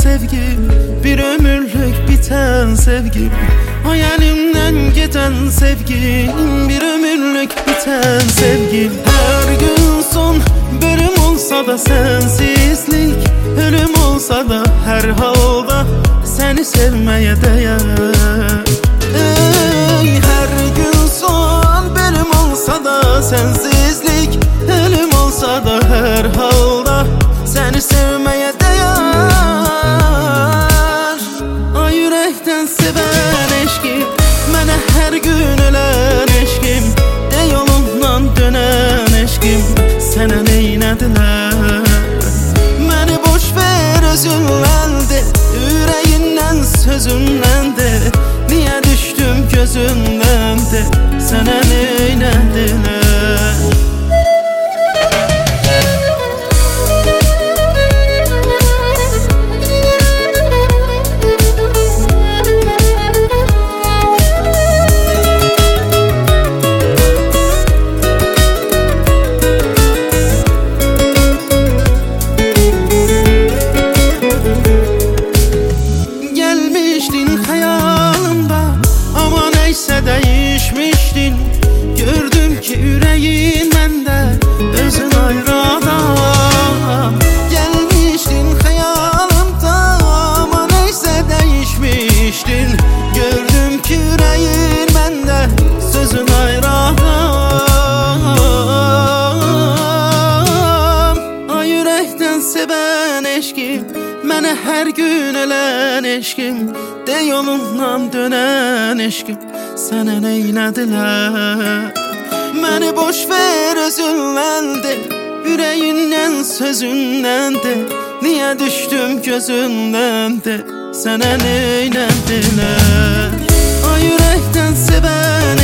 sevgim, bir ömürlük biten sevgim. Hayalimden giden sevgim, bir ömürlük biten sevgim. Her gün son bölüm olsa da sensizlik, ölüm olsa da her halda seni sevmeye değer. Her gün son bölüm olsa da sensizlik, ölüm olsa da her halda seni sevmeye değer. Ay yürekten seven eşkim, mənə her gün ölen eşkim, de yolundan dönen eşkim, sənə neynədilər? Məni boş ver özündən de, ürəyindən sözündən de, niyə düşdüm gözündən de, sənə neynədilər? Değişmiştin, gördüm ki yüreğin məndə özün ayrı adam. Gelmiştin xəyalımda, ama neyse değişmiştin, gördüm ki yüreğin məndə sözün ayrı adam. Ay yürekten seven eşkim, mənə her gün ölen eşkim, de yolundan dönen eşkim, sənə neynədilər? Məni boş ver özündən de, ürəyindən sözündən de, niyə düşdüm gözündən de, sənə neynədilər? Ay ürəkdən sevən